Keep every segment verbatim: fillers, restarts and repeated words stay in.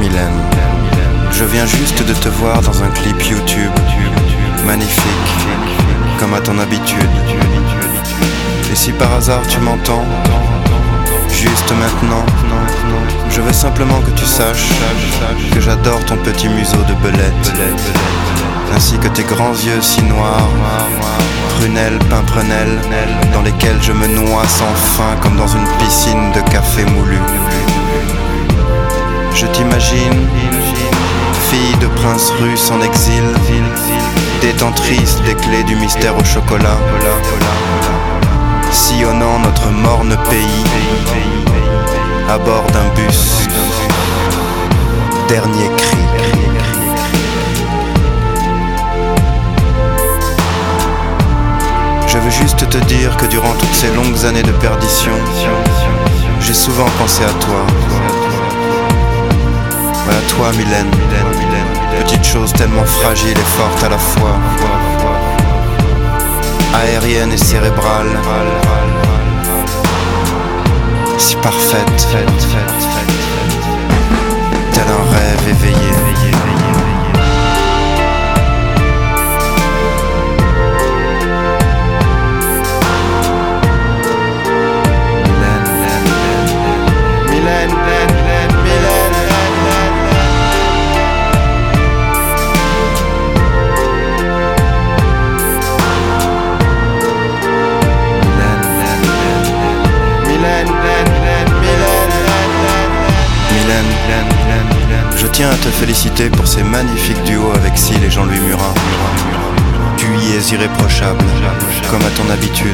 Mylène. Je viens juste de te voir dans un clip YouTube. Magnifique, comme à ton habitude. Et si par hasard tu m'entends, juste maintenant, je veux simplement que tu saches que j'adore ton petit museau de belette, ainsi que tes grands yeux si noirs, prunelles, pimprenelles, dans lesquels je me noie sans fin comme dans une piscine de café moulu. Je t'imagine, fille de prince russe en exil, détentrice des clés du mystère au chocolat, sillonnant notre morne pays à bord d'un bus. Dernier cri. Je veux juste te dire que durant toutes ces longues années de perdition, j'ai souvent pensé à toi. Ouais, à toi Mylène, petite chose tellement fragile et forte à la fois, aérienne et cérébrale, si parfaite, tel un rêve éveillé. Je tiens à te féliciter pour ces magnifiques duos avec Syl et Jean-Louis Murat. Tu y es irréprochable, comme à ton habitude.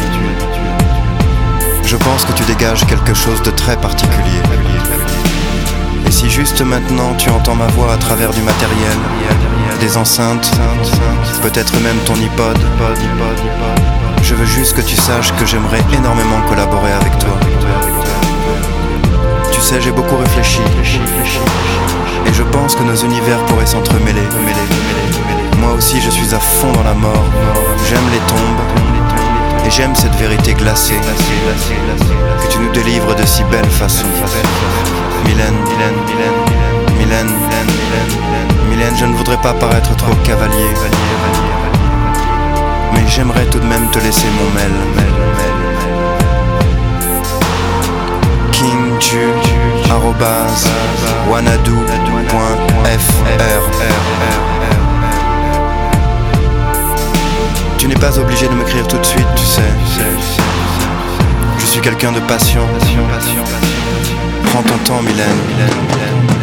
Je pense que tu dégages quelque chose de très particulier. Et si juste maintenant tu entends ma voix à travers du matériel, des enceintes, peut-être même ton iPod, je veux juste que tu saches que j'aimerais énormément collaborer avec toi. Tu sais, j'ai beaucoup réfléchi, et je pense que nos univers pourraient s'entremêler. Moi aussi je suis à fond dans la mort, j'aime les tombes, et j'aime cette vérité glacée, que tu nous délivres de si belle façon. Mylène, Mylène, Mylène, Mylène, Mylène, je ne voudrais pas paraître trop cavalier, mais j'aimerais tout de même te laisser mon mail. kingju arobase wanadoo point f r. Tu n'es pas obligé de m'écrire tout de suite, tu sais. Je suis quelqu'un de patient. Prends ton temps, Mylène.